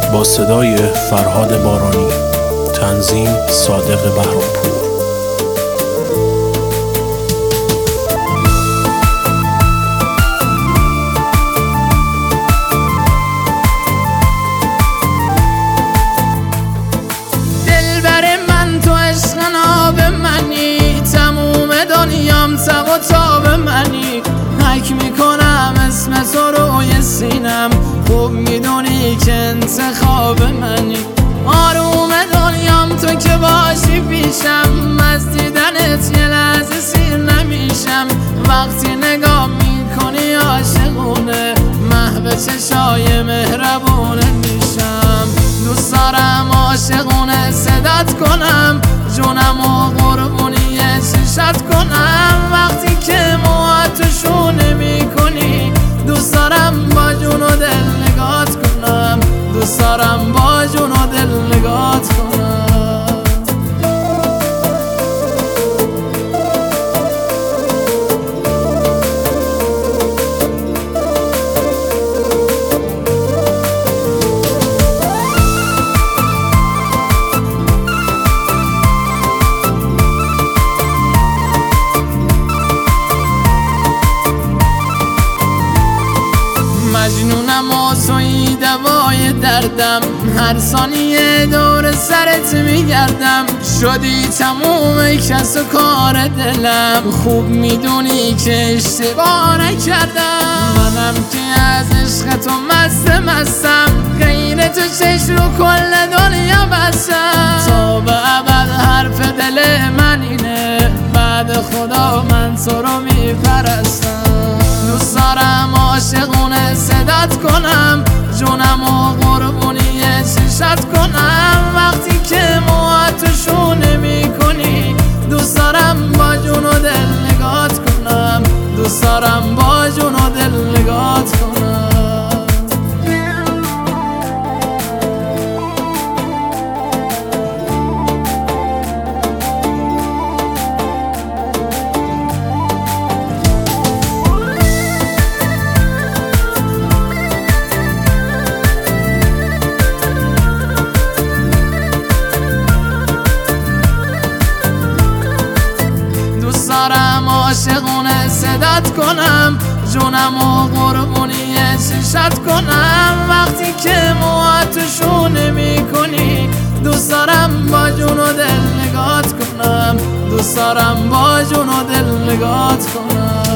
با صدای فرهاد بارانی، تنظیم صادق بهرامپور. دلبر من تو عشق ناب منی، تموم دنیام تب و تاب منی. حک میکنم اسم تو روی سینم، خوب میدونی که انتخاب منی. آروم دنیام تو که باشی پیشم، از دیدنت یه لحظه سیر نمیشم. وقتی نگاه میکنی عاشقونه، محو چشای مهربونه میشم. دوست دارم عاشقونه صدات کنم، جونم و قربونی چشات کنم. وقتی که موهاتو شونه میکنی، دوست دارم با جون و دل نگات کنم. دوست دارم با جون و دل نگات کنم. مجنونم و تویی دوای دردم، هر ثانیه دور سرت میگردم. شدی تموم کس و کار دلم، خوب میدونی که اشتباه نکردم. منم که از عشق تو مستم، غیر تو چشم رو کل دنیا بستم. تا به ابد حرف دل من اینه، بعد خدا من تو رو میپرستم. دوست دارم عاشقونه صدات کنم، جونم و قربونی چشات کنم. وقتی که موهاتو شونه میکنی، دوست دارم با جون و دل نگات کنم. دوست دارم با جون و دل نگات کنم. دوست دارم عاشقونه صدات کنم، جونم و قربونی چشات کنم. وقتی که موهاتو شونه میکنی، دوست دارم با جون و دل نگات کنم. دوست دارم با جون و دل نگات کنم.